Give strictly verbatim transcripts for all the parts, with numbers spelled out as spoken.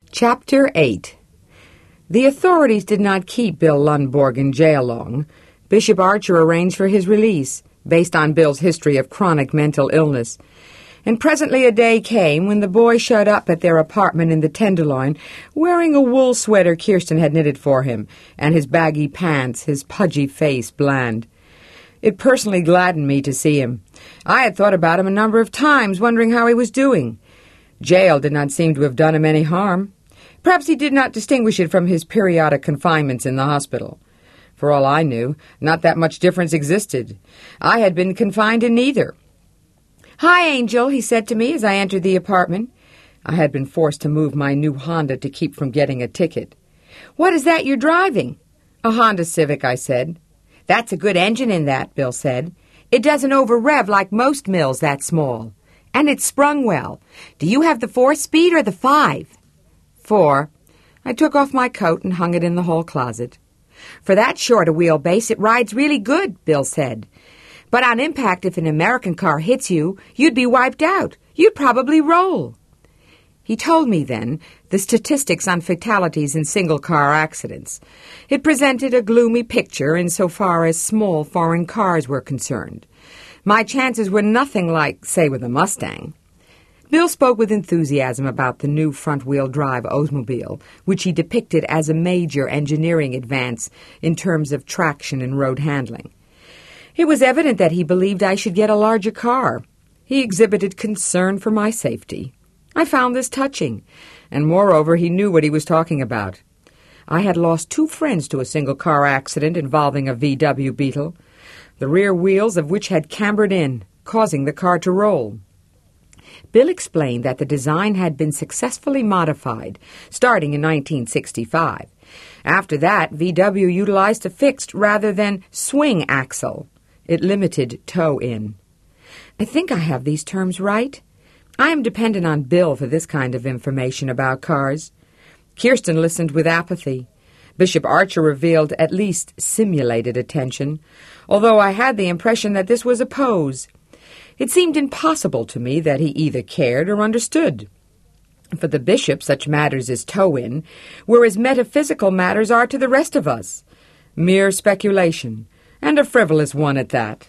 Chapter eight. The authorities did not keep Bill Lundborg in jail long. Bishop Archer arranged for his release, based on Bill's history of chronic mental illness. And presently a day came when the boy showed up at their apartment in the Tenderloin, wearing a wool sweater Kirsten had knitted for him, and his baggy pants, his pudgy face bland. It personally gladdened me to see him. I had thought about him a number of times, wondering how he was doing. Jail did not seem to have done him any harm. Perhaps he did not distinguish it from his periodic confinements in the hospital. For all I knew, not that much difference existed. I had been confined in neither. "Hi, Angel," he said to me as I entered the apartment. I had been forced to move my new Honda to keep from getting a ticket. "What is that you're driving?" "A Honda Civic," I said. "That's a good engine in that," Bill said. "It doesn't over-rev like most mills that small. And it's sprung well. Do you have the four-speed or the five?" Four. I took off my coat and hung it in the hall closet. "For that short a wheelbase, it rides really good," Bill said. "But on impact, if an American car hits you, you'd be wiped out. You'd probably roll." He told me then the statistics on fatalities in single-car accidents. It presented a gloomy picture insofar as small foreign cars were concerned. My chances were nothing like, say, with a Mustang. Bill spoke with enthusiasm about the new front-wheel drive Oldsmobile, which he depicted as a major engineering advance in terms of traction and road handling. It was evident that he believed I should get a larger car. He exhibited concern for my safety. I found this touching, and moreover, he knew what he was talking about. I had lost two friends to a single-car accident involving a V W Beetle, the rear wheels of which had cambered in, causing the car to roll. Bill explained that the design had been successfully modified, starting in nineteen sixty-five. After that, V W utilized a fixed rather than swing axle. It limited toe-in. I think I have these terms right. I am dependent on Bill for this kind of information about cars. Kirsten listened with apathy. Bishop Archer revealed at least simulated attention, although I had the impression that this was a pose. It seemed impossible to me that he either cared or understood. For the bishop, such matters as toe-in were as metaphysical matters are to the rest of us. Mere speculation, and a frivolous one at that.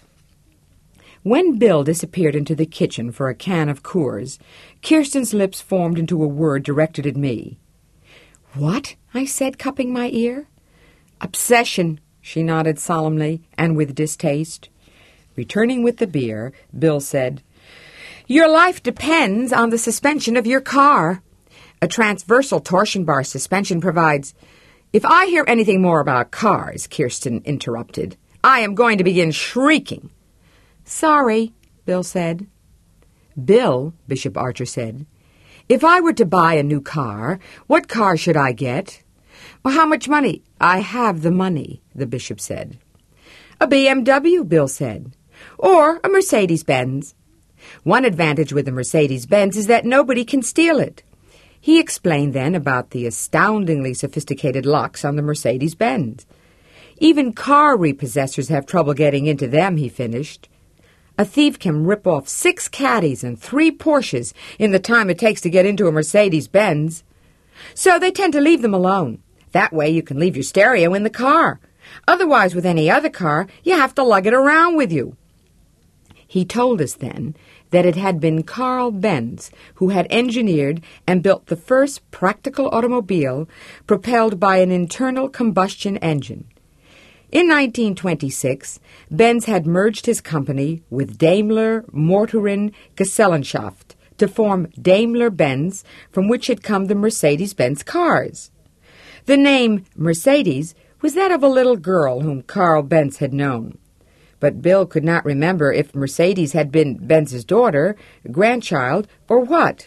When Bill disappeared into the kitchen for a can of Coors, Kirsten's lips formed into a word directed at me. "What?" I said, cupping my ear. "Obsession," she nodded solemnly and with distaste. Returning with the beer, Bill said, "Your life depends on the suspension of your car. A transversal torsion bar suspension provides—" "If I hear anything more about cars," Kirsten interrupted, "I am going to begin shrieking." "Sorry," Bill said. "Bill," Bishop Archer said, "if I were to buy a new car, what car should I get?" "Well, how much money?" "I have the money," the bishop said. "A B M W," Bill said. "Or a Mercedes-Benz. One advantage with a Mercedes-Benz is that nobody can steal it." He explained then about the astoundingly sophisticated locks on the Mercedes-Benz. "Even car repossessors have trouble getting into them," he finished. "A thief can rip off six Caddies and three Porsches in the time it takes to get into a Mercedes-Benz. So they tend to leave them alone. That way you can leave your stereo in the car. Otherwise, with any other car, you have to lug it around with you." He told us then that it had been Carl Benz who had engineered and built the first practical automobile propelled by an internal combustion engine. In nineteen twenty-six, Benz had merged his company with Daimler Motoren Gesellschaft to form Daimler-Benz, from which had come the Mercedes-Benz cars. The name Mercedes was that of a little girl whom Carl Benz had known. But Bill could not remember if Mercedes had been Benz's daughter, grandchild, or what.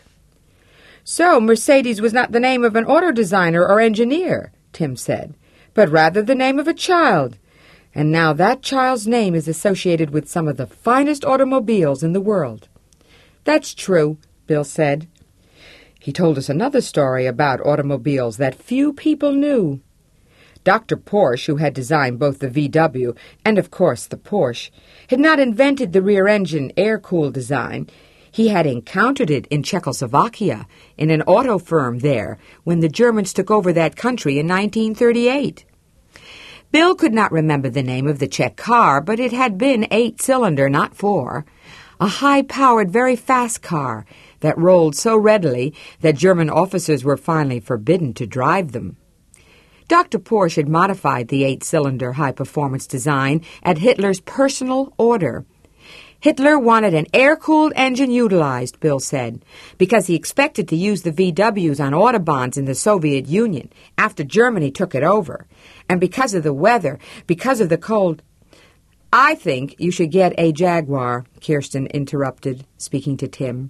"So Mercedes was not the name of an auto designer or engineer," Tim said, "but rather the name of a child. And now that child's name is associated with some of the finest automobiles in the world." "That's true," Bill said. He told us another story about automobiles that few people knew. Doctor Porsche, who had designed both the V W and, of course, the Porsche, had not invented the rear-engine air-cooled design. He had encountered it in Czechoslovakia, in an auto firm there, when the Germans took over that country in nineteen thirty-eight. Bill could not remember the name of the Czech car, but it had been eight-cylinder, not four. A high-powered, very fast car that rolled so readily that German officers were finally forbidden to drive them. Doctor Porsche had modified the eight-cylinder high-performance design at Hitler's personal order. Hitler wanted an air-cooled engine utilized, Bill said, because he expected to use the V Ws on Autobahns in the Soviet Union after Germany took it over. And because of the weather, because of the cold... I think you should get a Jaguar, Kirsten interrupted, speaking to Tim.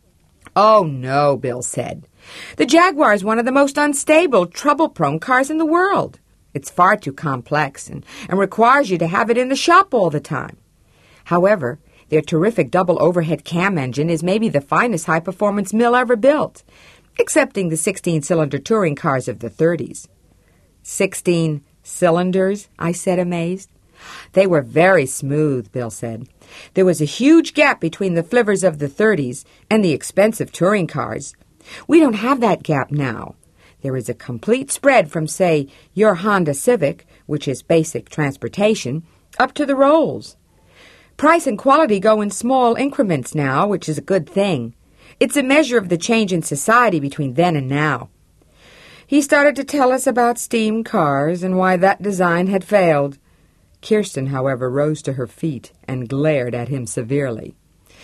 Oh, no, Bill said. The Jaguar is one of the most unstable, trouble-prone cars in the world. It's far too complex and, and requires you to have it in the shop all the time. However, their terrific double overhead cam engine is maybe the finest high-performance mill ever built, excepting the sixteen-cylinder touring cars of the thirties. Sixteen cylinders, I said, amazed. They were very smooth, Bill said. There was a huge gap between the flivvers of the thirties and the expensive touring cars. We don't have that gap now. There is a complete spread from, say, your Honda Civic, which is basic transportation, up to the Rolls. Price and quality go in small increments now, which is a good thing. It's a measure of the change in society between then and now. He started to tell us about steam cars and why that design had failed. Kirsten, however, rose to her feet and glared at him severely.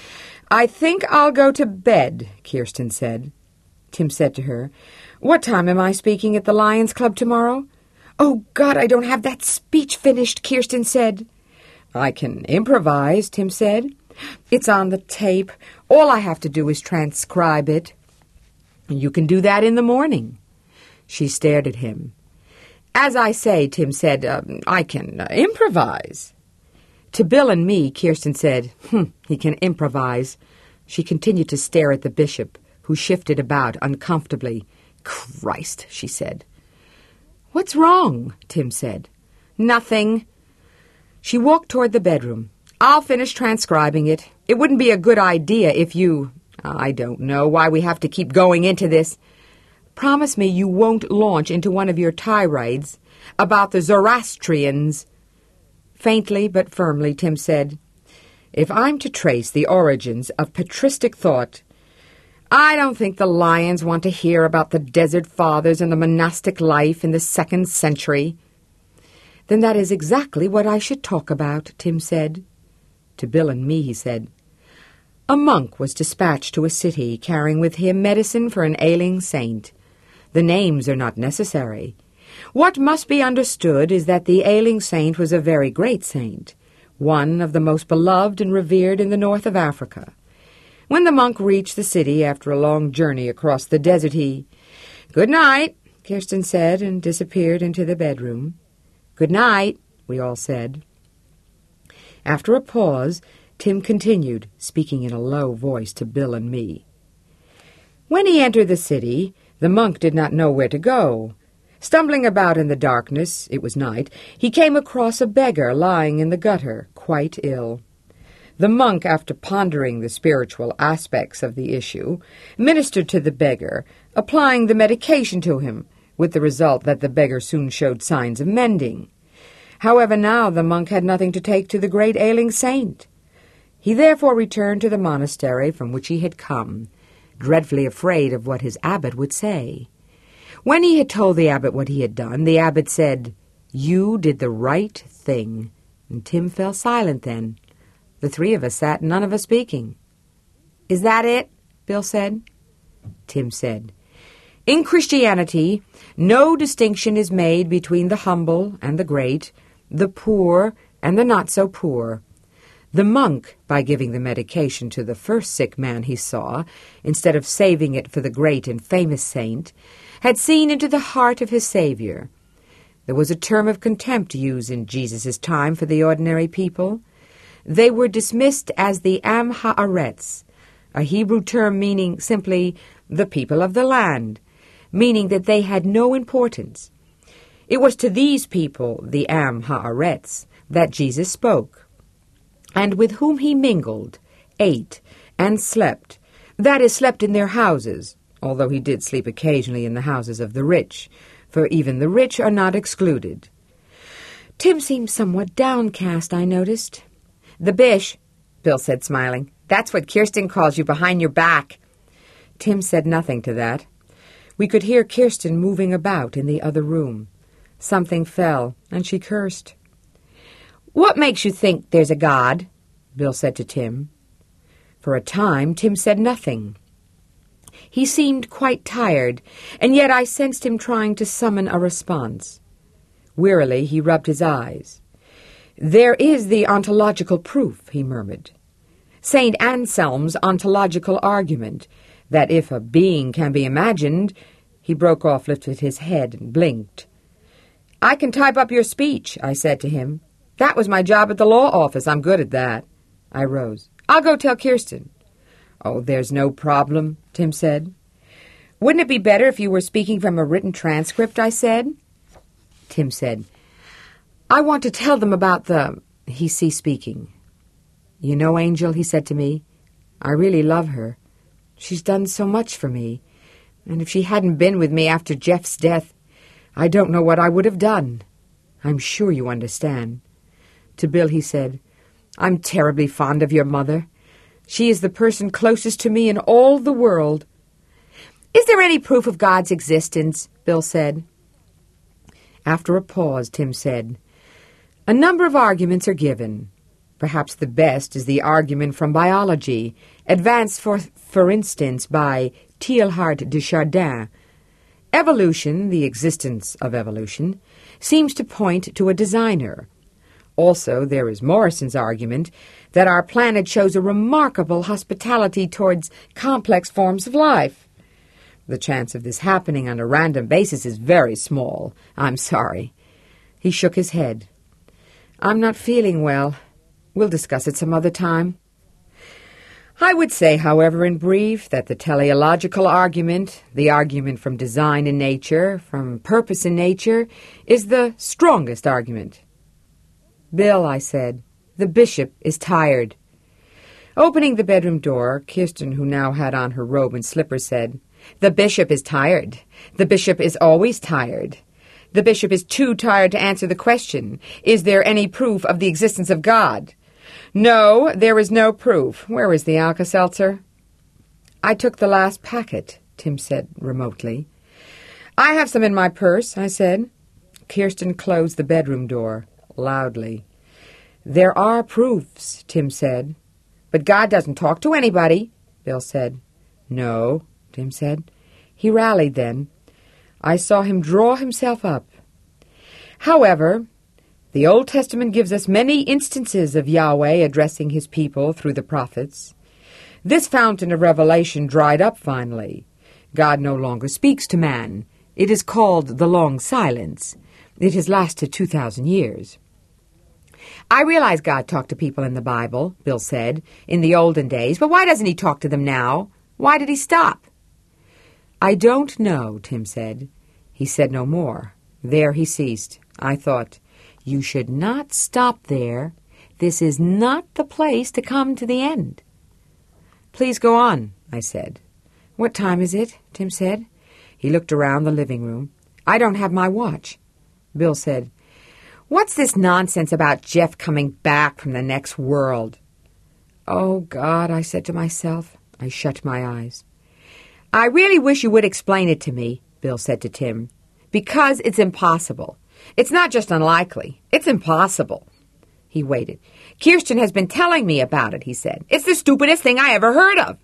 I think I'll go to bed, Kirsten said. Tim said to her, What time am I speaking at the Lions Club tomorrow? Oh, God, I don't have that speech finished, Kirsten said. I can improvise, Tim said. It's on the tape. All I have to do is transcribe it. You can do that in the morning. She stared at him. As I say, Tim said, uh, I can uh, improvise. To Bill and me, Kirsten said, hmm, he can improvise. She continued to stare at the bishop, who shifted about uncomfortably. Christ, she said. What's wrong? Tim said. Nothing. She walked toward the bedroom. I'll finish transcribing it. It wouldn't be a good idea if you... I don't know why we have to keep going into this. Promise me you won't launch into one of your tirades about the Zoroastrians. Faintly but firmly, Tim said, If I'm to trace the origins of patristic thought, I don't think the Lions want to hear about the Desert Fathers and the monastic life in the second century. Then that is exactly what I should talk about, Tim said. To Bill and me, he said, A monk was dispatched to a city carrying with him medicine for an ailing saint. The names are not necessary. What must be understood is that the ailing saint was a very great saint, one of the most beloved and revered in the north of Africa. When the monk reached the city after a long journey across the desert, he... Good night, Kirsten said, and disappeared into the bedroom. Good night, we all said. After a pause, Tim continued, speaking in a low voice to Bill and me. When he entered the city, the monk did not know where to go. Stumbling about in the darkness, it was night, he came across a beggar lying in the gutter, quite ill. The monk, after pondering the spiritual aspects of the issue, ministered to the beggar, applying the medication to him, with the result that the beggar soon showed signs of mending. However, now the monk had nothing to take to the great ailing saint. He therefore returned to the monastery from which he had come, dreadfully afraid of what his abbot would say. When he had told the abbot what he had done, the abbot said, You did the right thing. And Tim fell silent then. The three of us sat, none of us speaking. Is that it? Bill said. Tim said, In Christianity, no distinction is made between the humble and the great, the poor and the not-so-poor. The monk, by giving the medication to the first sick man he saw, instead of saving it for the great and famous saint, had seen into the heart of his Savior. There was a term of contempt used in Jesus' time for the ordinary people. They were dismissed as the Am Haaretz, a Hebrew term meaning simply the people of the land, meaning that they had no importance. It was to these people, the Am Haaretz, that Jesus spoke, and with whom he mingled, ate, and slept. That is, slept in their houses, although he did sleep occasionally in the houses of the rich, for even the rich are not excluded. Tim seemed somewhat downcast, I noticed. "The Bish," Bill said, smiling. "That's what Kirsten calls you behind your back." Tim said nothing to that. We could hear Kirsten moving about in the other room. Something fell, and she cursed. "What makes you think there's a God?" Bill said to Tim. For a time, Tim said nothing. He seemed quite tired, and yet I sensed him trying to summon a response. Wearily, he rubbed his eyes. "There is the ontological proof," he murmured. "Saint Anselm's ontological argument, that if a being can be imagined—" He broke off, lifted his head, and blinked. "I can type up your speech," I said to him. "That was my job at the law office. I'm good at that." I rose. "I'll go tell Kirsten." "Oh, there's no problem," Tim said. "Wouldn't it be better if you were speaking from a written transcript?" I said. Tim said, "I want to tell them about the—" He ceased speaking. "You know, Angel," he said to me, "I really love her. She's done so much for me, and if she hadn't been with me after Jeff's death, I don't know what I would have done. I'm sure you understand." To Bill he said, "I'm terribly fond of your mother. She is the person closest to me in all the world." "Is there any proof of God's existence?" Bill said. After a pause, Tim said, "A number of arguments are given. Perhaps the best is the argument from biology, advanced, for, for instance, by Teilhard de Chardin. Evolution, the existence of evolution, seems to point to a designer. Also, there is Morrison's argument that our planet shows a remarkable hospitality towards complex forms of life. The chance of this happening on a random basis is very small. I'm sorry." He shook his head. "I'm not feeling well. We'll discuss it some other time." I would say, however, in brief, that the teleological argument, the argument from design in nature, from purpose in nature, is the strongest argument. "Bill," I said, "the bishop is tired." Opening the bedroom door, Kirsten, who now had on her robe and slippers, said, "The bishop is tired. The bishop is always tired. The bishop is too tired to answer the question, is there any proof of the existence of God? No, there is no proof. Where is the Alka-Seltzer?" "I took the last packet," Tim said remotely. "I have some in my purse," I said. Kirsten closed the bedroom door, loudly. "There are proofs," Tim said. "But God doesn't talk to anybody," Bill said. "No," Tim said. He rallied then. I saw him draw himself up. "However, the Old Testament gives us many instances of Yahweh addressing his people through the prophets. This fountain of revelation dried up finally. God no longer speaks to man. It is called the long silence. It has lasted two thousand years. "I realize God talked to people in the Bible," Bill said, "in the olden days, but why doesn't he talk to them now? Why did he stop?" "I don't know," Tim said. He said no more. There he ceased. I thought, you should not stop there. This is not the place to come to the end. "Please go on," I said. "What time is it?" Tim said. He looked around the living room. "I don't have my watch." Bill said, "What's this nonsense about Jeff coming back from the next world?" "Oh, God," I said to myself. I shut my eyes. "I really wish you would explain it to me," Bill said to Tim, "because it's impossible. It's not just unlikely. It's impossible." He waited. "Kirsten has been telling me about it," he said. "It's the stupidest thing I ever heard of."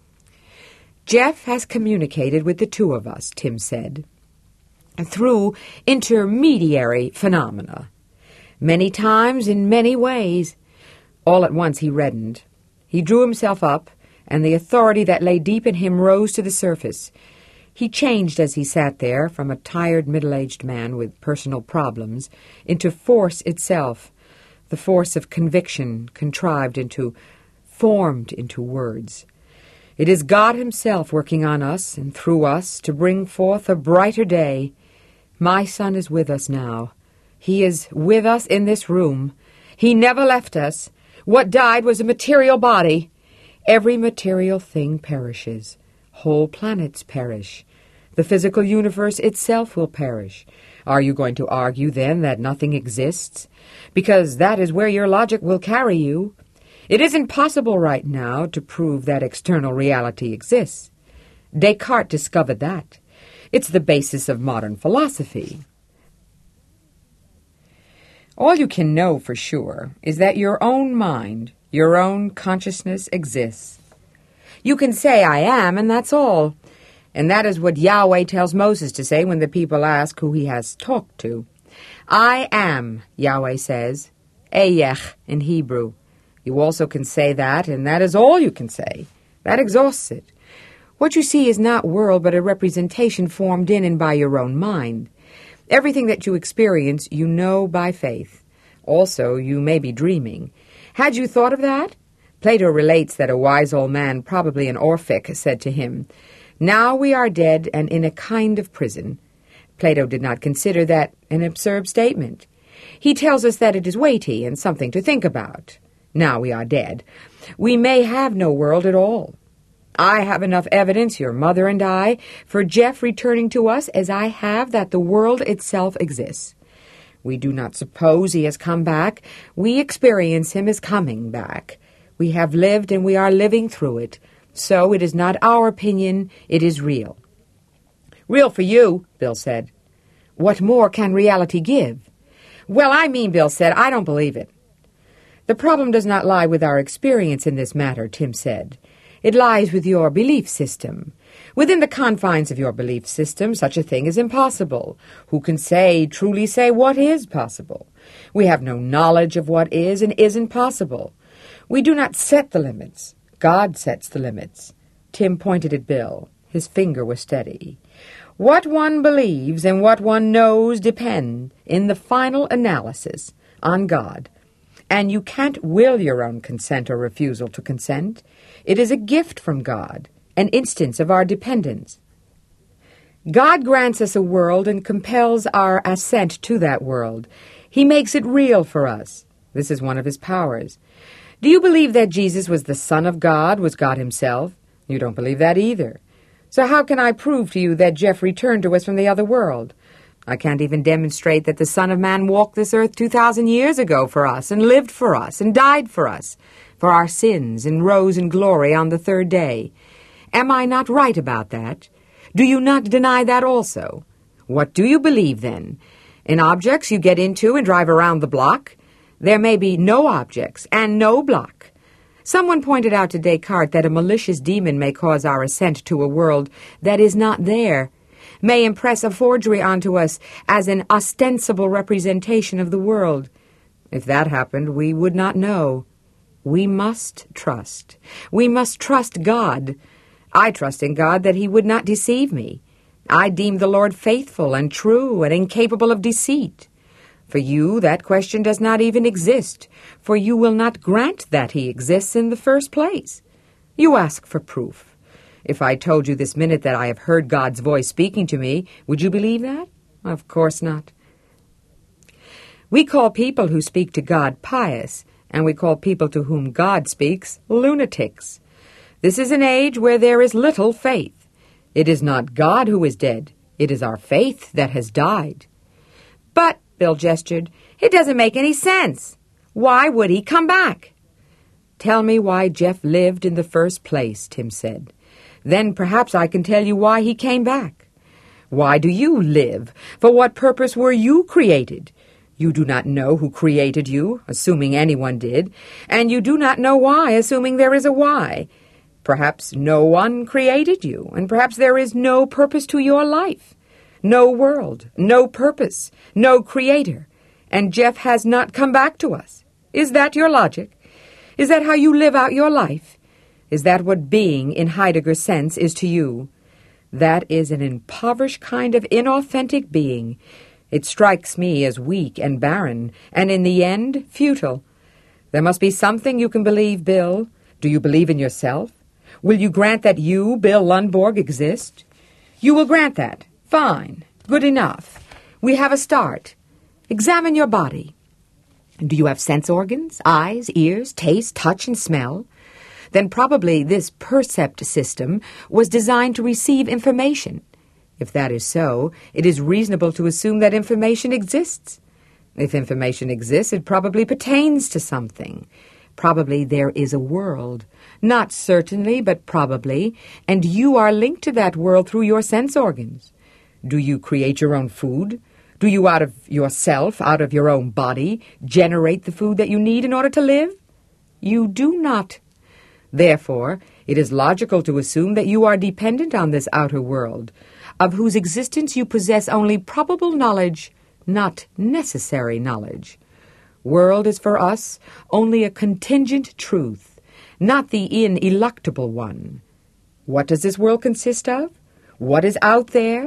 "Jeff has communicated with the two of us," Tim said, "through intermediary phenomena. Many times, in many ways." All at once he reddened. He drew himself up, and the authority that lay deep in him rose to the surface. He changed as he sat there from a tired middle-aged man with personal problems into force itself, the force of conviction contrived into, formed into words. It is God himself working on us and through us to bring forth a brighter day. My son is with us now. He is with us in this room. He never left us. What died was a material body. Every material thing perishes. Whole planets perish. The physical universe itself will perish. Are you going to argue, then, that nothing exists? Because that is where your logic will carry you. It isn't possible right now to prove that external reality exists. Descartes discovered that. It's the basis of modern philosophy. All you can know for sure is that your own mind, your own consciousness exists. You can say, I am, and that's all. And that is what Yahweh tells Moses to say when the people ask who he has talked to. I am, Yahweh says, Eyech in Hebrew. You also can say that, and that is all you can say. That exhausts it. What you see is not world, but a representation formed in and by your own mind. Everything that you experience, you know by faith. Also, you may be dreaming. Had you thought of that? Plato relates that a wise old man, probably an Orphic, said to him, Now we are dead and in a kind of prison. Plato did not consider that an absurd statement. He tells us that it is weighty and something to think about. Now we are dead. We may have no world at all. I have enough evidence, your mother and I, for Jeff returning to us as I have that the world itself exists. We do not suppose he has come back. We experience him as coming back. We have lived and we are living through it. So it is not our opinion, it is real. Real for you, Bill said. What more can reality give? Well, I mean, Bill said, I don't believe it. The problem does not lie with our experience in this matter, Tim said. It lies with your belief system. Within the confines of your belief system, such a thing is impossible. Who can say, truly say, what is possible? We have no knowledge of what is and isn't possible. We do not set the limits. God sets the limits. Tim pointed at Bill. His finger was steady. What one believes and what one knows depend, in the final analysis, on God. And you can't will your own consent or refusal to consent. It is a gift from God, an instance of our dependence. God grants us a world and compels our assent to that world. He makes it real for us. This is one of his powers. Do you believe that Jesus was the Son of God, was God himself? You don't believe that either. So how can I prove to you that Jeff returned to us from the other world? I can't even demonstrate that the Son of Man walked this earth two thousand years ago for us, and lived for us, and died for us, for our sins, and rose in glory on the third day. Am I not right about that? Do you not deny that also? What do you believe, then? In objects you get into and drive around the block? There may be no objects, and no block. Someone pointed out to Descartes that a malicious demon may cause our assent to a world that is not there, may impress a forgery onto us as an ostensible representation of the world. If that happened, we would not know. We must trust. We must trust God. I trust in God that he would not deceive me. I deem the Lord faithful and true and incapable of deceit. For you, that question does not even exist, for you will not grant that he exists in the first place. You ask for proof. If I told you this minute that I have heard God's voice speaking to me, would you believe that? Of course not. We call people who speak to God pious, and we call people to whom God speaks lunatics. This is an age where there is little faith. It is not God who is dead. It is our faith that has died. But, Bill gestured, it doesn't make any sense. Why would he come back? Tell me why Jeff lived in the first place, Tim said. Then perhaps I can tell you why he came back. Why do you live? For what purpose were you created? You do not know who created you, assuming anyone did, and you do not know why, assuming there is a why. Perhaps no one created you, and perhaps there is no purpose to your life. No world, no purpose, no creator, and Jeff has not come back to us. Is that your logic? Is that how you live out your life? Is that what being, in Heidegger's sense, is to you? That is an impoverished kind of inauthentic being. It strikes me as weak and barren, and in the end, futile. There must be something you can believe, Bill. Do you believe in yourself? Will you grant that you, Bill Lundborg, exist? You will grant that. Fine. Good enough. We have a start. Examine your body. Do you have sense organs, eyes, ears, taste, touch, and smell? then probably this percept system was designed to receive information. If that is so, it is reasonable to assume that information exists. If information exists, it probably pertains to something. Probably there is a world. Not certainly, but probably, and you are linked to that world through your sense organs. Do you create your own food? Do you, out of yourself, out of your own body, generate the food that you need in order to live? You do not. Therefore, it is logical to assume that you are dependent on this outer world, of whose existence you possess only probable knowledge, not necessary knowledge. World is for us only a contingent truth, not the ineluctable one. What does this world consist of? What is out there?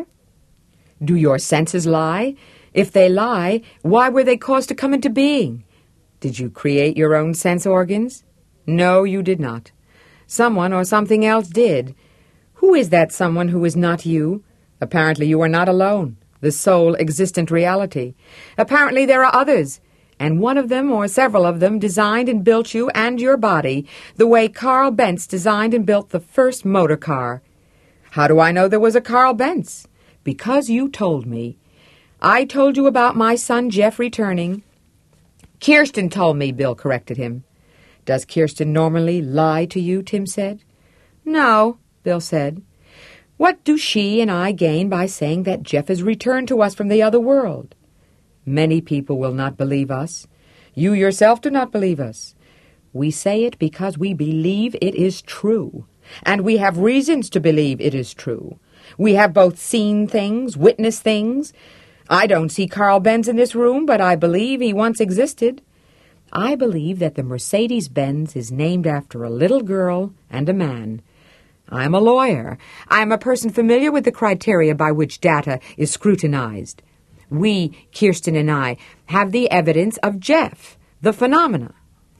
Do your senses lie? If they lie, why were they caused to come into being? Did you create your own sense organs? No, you did not. Someone or something else did. Who is that someone who is not you? Apparently you are not alone, the sole existent reality. Apparently there are others, and one of them or several of them designed and built you and your body the way Carl Benz designed and built the first motor car. How do I know there was a Carl Benz? Because you told me. I told you about my son Jeff returning. Kirsten told me, Bill corrected him. Does Kirsten normally lie to you, Tim said. No, Bill said. What do she and I gain by saying that Jeff has returned to us from the other world? Many people will not believe us. You yourself do not believe us. We say it because we believe it is true, and we have reasons to believe it is true. We have both seen things, witnessed things. I don't see Carl Benz in this room, but I believe he once existed. I believe that the Mercedes-Benz is named after a little girl and a man. I'm a lawyer. I'm a person familiar with the criteria by which data is scrutinized. We, Kirsten and I, have the evidence of Jeff, the phenomena.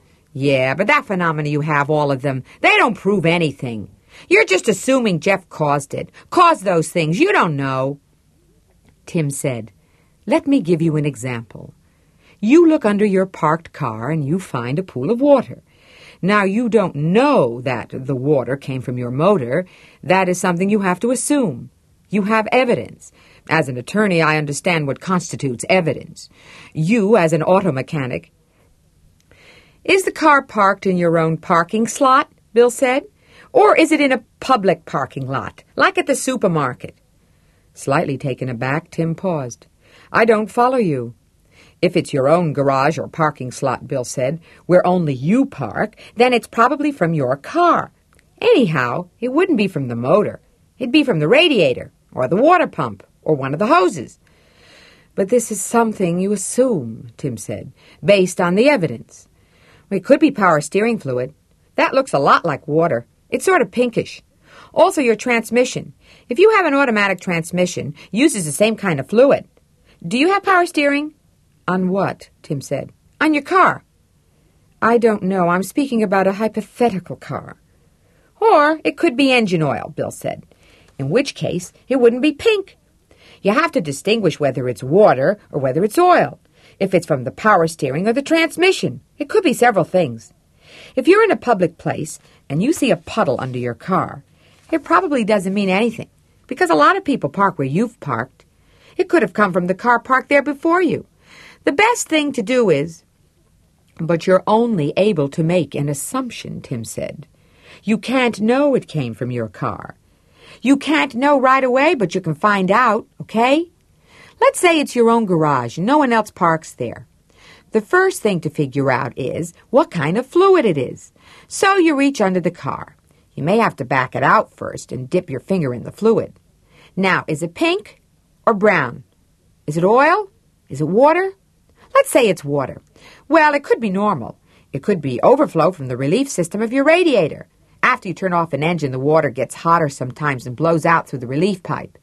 Yeah, but that phenomena you have, all of them, they don't prove anything. You're just assuming Jeff caused it, caused those things. You don't know. Tim said, let me give you an example. You look under your parked car and you find a pool of water. Now, you don't know that the water came from your motor. That is something you have to assume. You have evidence. As an attorney, I understand what constitutes evidence. You, as an auto mechanic... Is the car parked in your own parking slot, Bill said? Or is it in a public parking lot, like at the supermarket? Slightly taken aback, Tim paused. I don't follow you. If it's your own garage or parking slot, Bill said, where only you park, then it's probably from your car. Anyhow, it wouldn't be from the motor. It'd be from the radiator, or the water pump, or one of the hoses. But this is something you assume, Tim said, based on the evidence. It could be power steering fluid. That looks a lot like water. It's sort of pinkish. Also, your transmission. If you have an automatic transmission, uses the same kind of fluid. Do you have power steering? On what? Tim said. On your car. I don't know. I'm speaking about a hypothetical car. Or it could be engine oil, Bill said. In which case, it wouldn't be pink. You have to distinguish whether it's water or whether it's oil. If it's from the power steering or the transmission. It could be several things. If you're in a public place and you see a puddle under your car, it probably doesn't mean anything, because a lot of people park where you've parked. It could have come from the car parked there before you. The best thing to do is... But you're only able to make an assumption, Tim said. You can't know it came from your car. You can't know right away, but you can find out, okay? Let's say it's your own garage and no one else parks there. The first thing to figure out is what kind of fluid it is. So you reach under the car. You may have to back it out first and dip your finger in the fluid. Now, is it pink or brown? Is it oil? Is it water? Let's say it's water. Well, it could be normal. It could be overflow from the relief system of your radiator. After you turn off an engine, the water gets hotter sometimes and blows out through the relief pipe.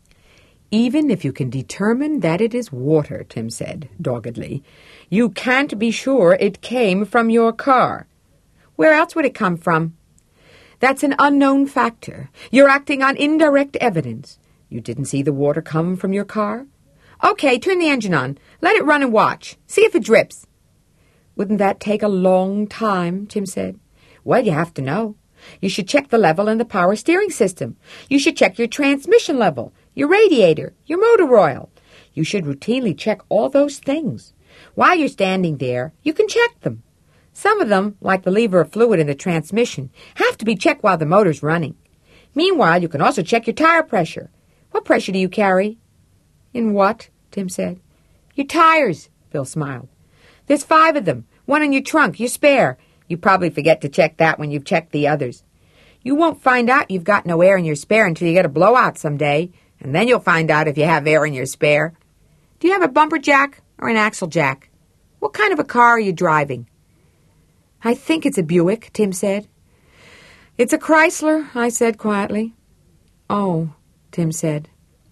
Even if you can determine that it is water, Tim said, doggedly, you can't be sure it came from your car. Where else would it come from? That's an unknown factor. You're acting on indirect evidence. You didn't see the water come from your car? Okay, turn the engine on. Let it run and watch. See if it drips. Wouldn't that take a long time, Tim said. Well, you have to know. You should check the level in the power steering system. You should check your transmission level, your radiator, your motor oil. You should routinely check all those things. While you're standing there, you can check them. Some of them, like the lever of fluid in the transmission, have to be checked while the motor's running. Meanwhile, you can also check your tire pressure. What pressure do you carry? In what? Tim said. Your tires, Bill smiled. There's five of them, one in your trunk, your spare. You probably forget to check that when you've checked the others. You won't find out you've got no air in your spare until you get a blowout someday, and then you'll find out if you have air in your spare. Do you have a bumper jack or an axle jack? What kind of a car are you driving? I think it's a Buick, Tim said. It's a Chrysler, I said quietly. Oh, Tim said.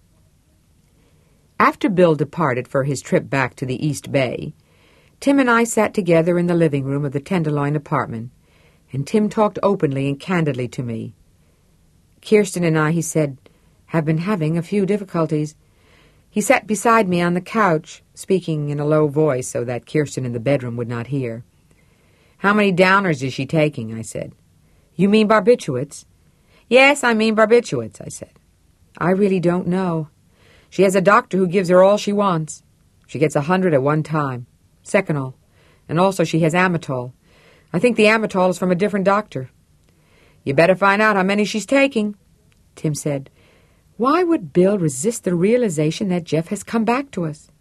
After Bill departed for his trip back to the East Bay, Tim and I sat together in the living room of the Tenderloin apartment, and Tim talked openly and candidly to me. Kirsten and I, he said, have been having a few difficulties. He sat beside me on the couch, speaking in a low voice so that Kirsten in the bedroom would not hear. How many downers is she taking? I said. You mean barbiturates? Yes, I mean barbiturates, I said. I really don't know. She has a doctor who gives her all she wants. She gets a hundred at one time. Seconal. And also she has Amitol. I think the Amitol is from a different doctor. You better find out how many she's taking, Tim said. Why would Bill resist the realization that Jeff has come back to us?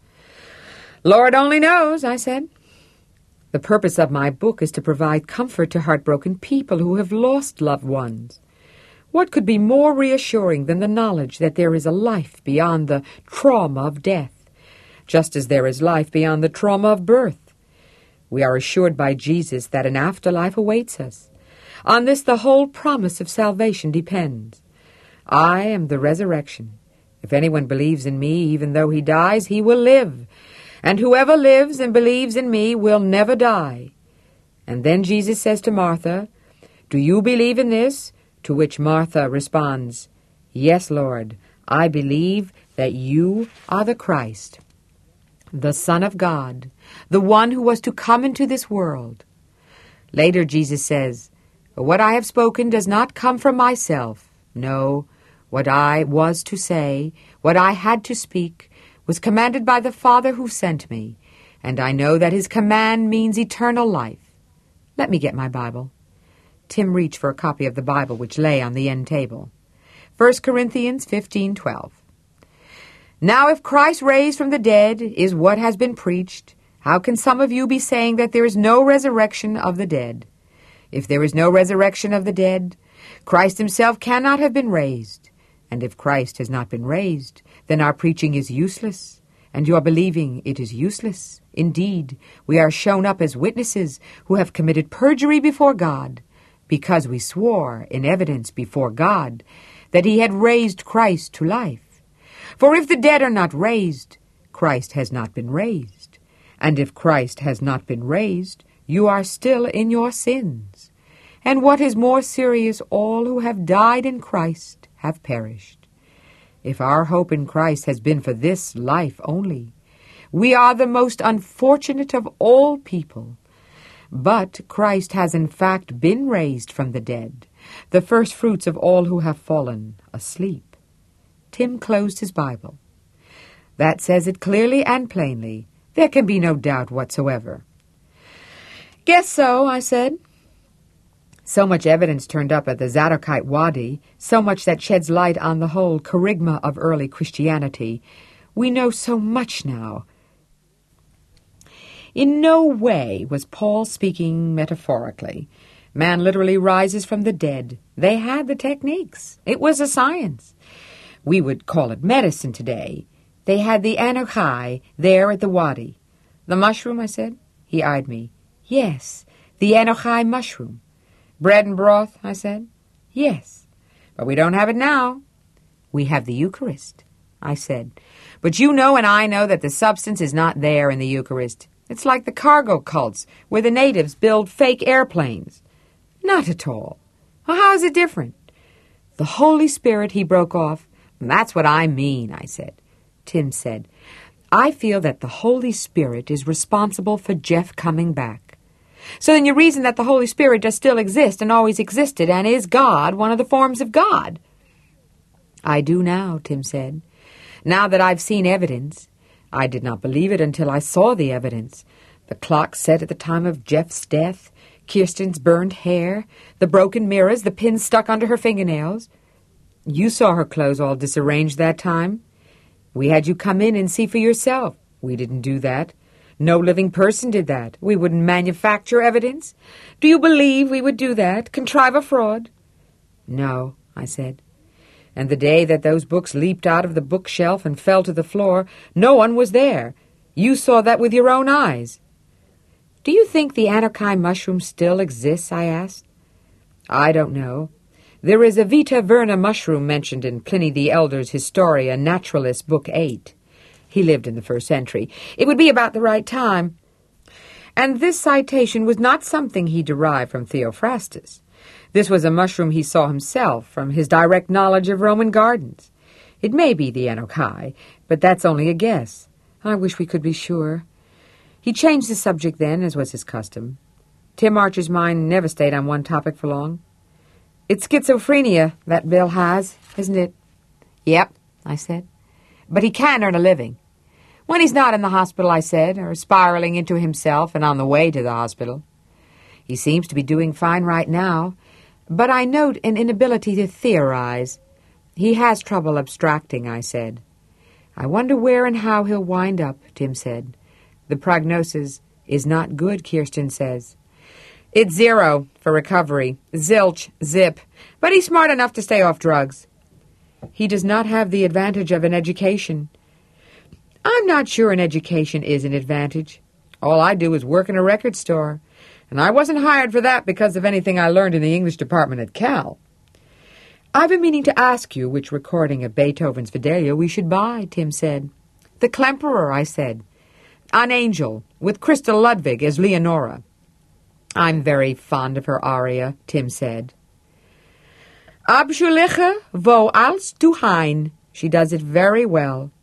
Lord only knows, I said. The purpose of my book is to provide comfort to heartbroken people who have lost loved ones. What could be more reassuring than the knowledge that there is a life beyond the trauma of death, just as there is life beyond the trauma of birth? We are assured by Jesus that an afterlife awaits us. On this the whole promise of salvation depends. I am the resurrection. If anyone believes in me, even though he dies, he will live. And whoever lives and believes in me will never die. And then Jesus says to Martha, Do you believe in this? To which Martha responds, Yes, Lord, I believe that you are the Christ, the Son of God, the one who was to come into this world. Later Jesus says, What I have spoken does not come from myself. No, what I was to say, what I had to speak, was commanded by the Father who sent me, and I know that his command means eternal life. Let me get my Bible. Tim reached for a copy of the Bible which lay on the end table. First Corinthians fifteen twelve. Now if Christ raised from the dead is what has been preached, how can some of you be saying that there is no resurrection of the dead? If there is no resurrection of the dead, Christ himself cannot have been raised. And if Christ has not been raised, then our preaching is useless, and your believing it is useless. Indeed, we are shown up as witnesses who have committed perjury before God, because we swore in evidence before God that he had raised Christ to life. For if the dead are not raised, Christ has not been raised. And if Christ has not been raised, you are still in your sins. And what is more serious, all who have died in Christ have perished. If our hope in Christ has been for this life only, we are the most unfortunate of all people. But Christ has in fact been raised from the dead, the first fruits of all who have fallen asleep. Tim closed his Bible. That says it clearly and plainly. There can be no doubt whatsoever. Guess so, I said. So much evidence turned up at the Zadokite Wadi, so much that sheds light on the whole kerygma of early Christianity. We know so much now. In no way was Paul speaking metaphorically. Man literally rises from the dead. They had the techniques. It was a science. We would call it medicine today. They had the Anochai there at the Wadi. The mushroom, I said. He eyed me. Yes, the Anochai mushroom. Bread and broth, I said. Yes, but we don't have it now. We have the Eucharist, I said. But you know and I know that the substance is not there in the Eucharist. It's like the cargo cults, where the natives build fake airplanes. Not at all. Well, how is it different? The Holy Spirit, he broke off. That's what I mean, I said. Tim said, I feel that the Holy Spirit is responsible for Jeff coming back. So then you reason that the Holy Spirit does still exist and always existed, and is God, one of the forms of God? I do now, Tim said. Now that I've seen evidence. I did not believe it until I saw the evidence. The clock set at the time of Jeff's death, Kirsten's burned hair, the broken mirrors, the pins stuck under her fingernails. You saw her clothes all disarranged that time. We had you come in and see for yourself. We didn't do that. No living person did that. We wouldn't manufacture evidence. Do you believe we would do that? Contrive a fraud? No, I said. And the day that those books leaped out of the bookshelf and fell to the floor, no one was there. You saw that with your own eyes. Do you think the Anokai mushroom still exists? I asked. I don't know. There is a Vita Verna mushroom mentioned in Pliny the Elder's Historia Naturalis, Book eight. He lived in the first century. It would be about the right time. And this citation was not something he derived from Theophrastus. This was a mushroom he saw himself from his direct knowledge of Roman gardens. It may be the Anokai, but that's only a guess. I wish we could be sure. He changed the subject then, as was his custom. Tim Archer's mind never stayed on one topic for long. It's schizophrenia that Bill has, isn't it? Yep, I said. But he can earn a living. When he's not in the hospital, I said, or spiraling into himself and on the way to the hospital. He seems to be doing fine right now, but I note an inability to theorize. He has trouble abstracting, I said. I wonder where and how he'll wind up, Tim said. The prognosis is not good, Kirsten says. It's zero for recovery. Zilch, zip. But he's smart enough to stay off drugs. He does not have the advantage of an education. I'm not sure an education is an advantage. All I do is work in a record store, and I wasn't hired for that because of anything I learned in the English department at Cal. I've been meaning to ask you which recording of Beethoven's Fidelio we should buy, Tim said. The Klemperer, I said. An Angel, with Christa Ludwig as Leonora. I'm very fond of her aria, Tim said. Abschuliche wo als du hein. She does it very well.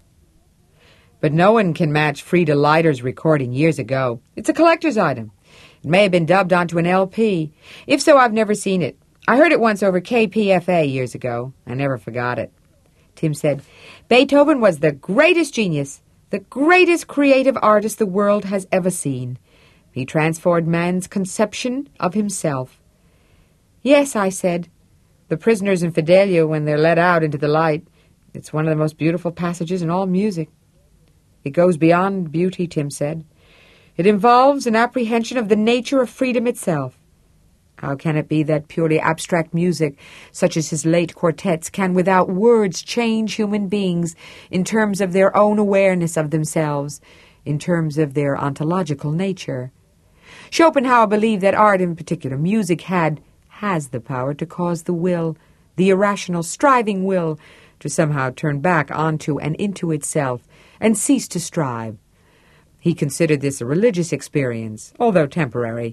But no one can match Frida Leiter's recording years ago. It's a collector's item. It may have been dubbed onto an L P. If so, I've never seen it. I heard it once over K P F A years ago. I never forgot it. Tim said, Beethoven was the greatest genius, the greatest creative artist the world has ever seen. He transformed man's conception of himself. Yes, I said. The prisoners in Fidelio, when they're let out into the light, it's one of the most beautiful passages in all music. It goes beyond beauty, Tim said. It involves an apprehension of the nature of freedom itself. How can it be that purely abstract music, such as his late quartets, can without words change human beings in terms of their own awareness of themselves, in terms of their ontological nature? Schopenhauer believed that art, in particular music, had, has the power to cause the will, the irrational, striving will, to somehow turn back onto and into itself and cease to strive. He considered this a religious experience, although temporary.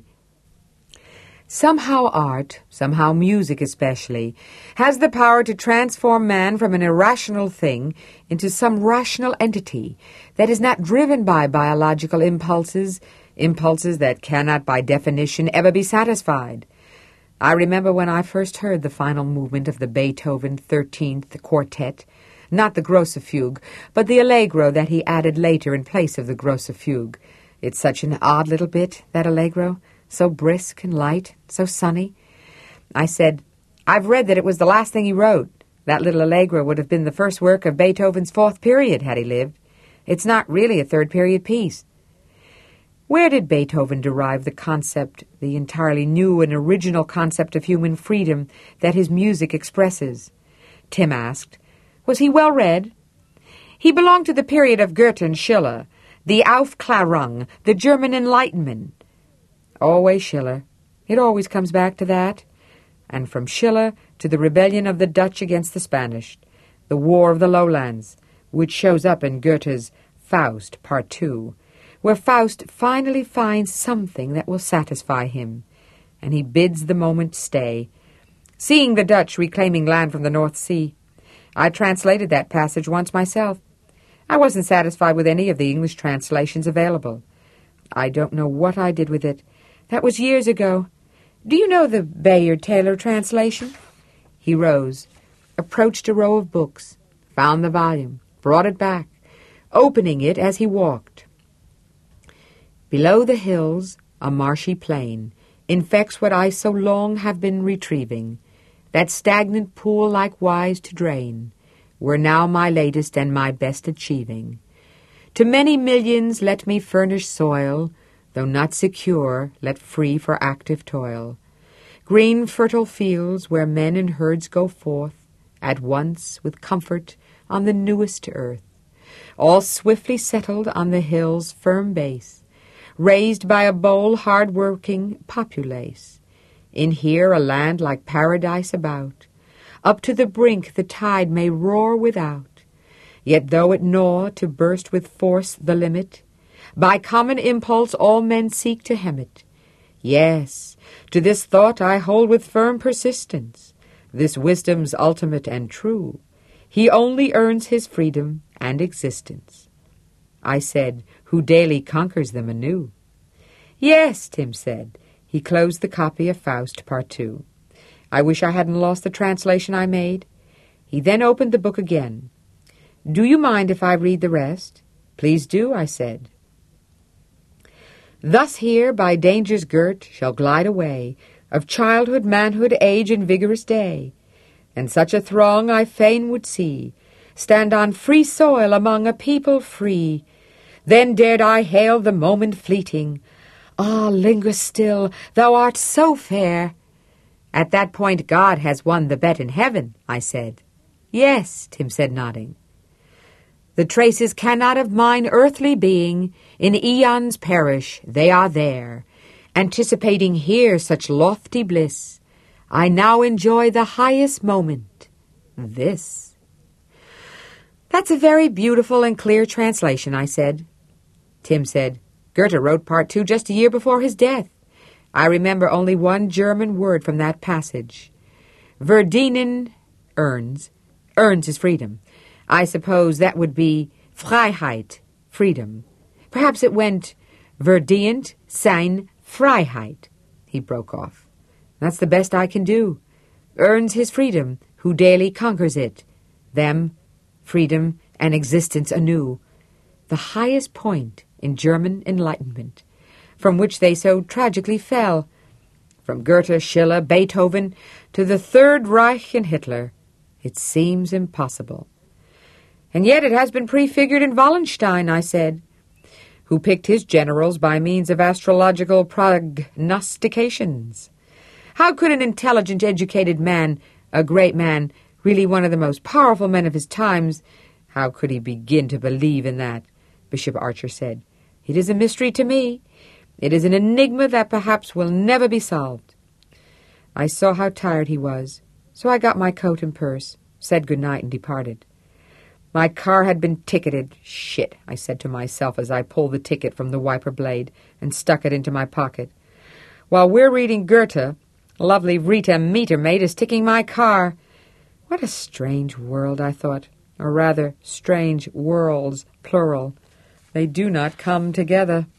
Somehow art, somehow music especially, has the power to transform man from an irrational thing into some rational entity that is not driven by biological impulses, impulses that cannot by definition ever be satisfied. I remember when I first heard the final movement of the Beethoven thirteenth Quartet, not the Grosse Fugue, but the Allegro that he added later in place of the Grosse Fugue. It's such an odd little bit, that Allegro, so brisk and light, so sunny. I said, I've read that it was the last thing he wrote. That little Allegro would have been the first work of Beethoven's fourth period had he lived. It's not really a third period piece. Where did Beethoven derive the concept, the entirely new and original concept of human freedom that his music expresses? Tim asked. Was he well read? He belonged to the period of Goethe and Schiller, the Aufklärung, the German Enlightenment. Always Schiller. It always comes back to that. And from Schiller to the rebellion of the Dutch against the Spanish, the War of the Lowlands, which shows up in Goethe's Faust, Part Two, where Faust finally finds something that will satisfy him, and he bids the moment stay, seeing the Dutch reclaiming land from the North Sea. I translated that passage once myself. I wasn't satisfied with any of the English translations available. I don't know what I did with it. That was years ago. Do you know the Bayard Taylor translation?" He rose, approached a row of books, found the volume, brought it back, opening it as he walked. "Below the hills, a marshy plain infects what I so long have been retrieving. That stagnant pool likewise to drain were now my latest and my best achieving. To many millions let me furnish soil, though not secure, let free for active toil. Green fertile fields where men and herds go forth, at once with comfort on the newest earth, all swiftly settled on the hill's firm base, raised by a bold, hard-working populace. In here a land like paradise about, up to the brink the tide may roar without. Yet though it gnaw to burst with force the limit, by common impulse all men seek to hem it. Yes, to this thought I hold with firm persistence, this wisdom's ultimate and true. He only earns his freedom and existence." I said, "Who daily conquers them anew." "Yes," Tim said. He closed the copy of Faust, Part Two. "I wish I hadn't lost the translation I made." He then opened the book again. "Do you mind if I read the rest?" "Please do," I said. "Thus here, by dangers girt, shall glide away, of childhood, manhood, age, and vigorous day. And such a throng I fain would see, stand on free soil among a people free. Then dared I hail the moment fleeting. Ah, linger still, thou art so fair." "At that point God has won the bet in heaven," I said. "Yes," Tim said, nodding. "The traces cannot of mine earthly being in eons perish, they are there. Anticipating here such lofty bliss, I now enjoy the highest moment, this." "That's a very beautiful and clear translation," I said. Tim said, "Goethe wrote Part Two just a year before his death. I remember only one German word from that passage. Verdienen earns. Earns is freedom. I suppose that would be Freiheit, freedom. Perhaps it went verdient sein Freiheit." He broke off. "That's the best I can do. Earns his freedom, who daily conquers it. Them, freedom, and existence anew. The highest point in German enlightenment, from which they so tragically fell. From Goethe, Schiller, Beethoven, to the Third Reich and Hitler. It seems impossible." "And yet it has been prefigured in Wallenstein," I said, "who picked his generals by means of astrological prognostications. How could an intelligent, educated man, a great man, really one of the most powerful men of his times, how could he begin to believe in that?" Bishop Archer said. "It is a mystery to me. It is an enigma that perhaps will never be solved." I saw how tired he was, so I got my coat and purse, said good night, and departed. My car had been ticketed. Shit, I said to myself as I pulled the ticket from the wiper blade and stuck it into my pocket. While we're reading Goethe, lovely Rita Metermaid is ticking my car. What a strange world, I thought, or rather, strange worlds, plural. They do not come together.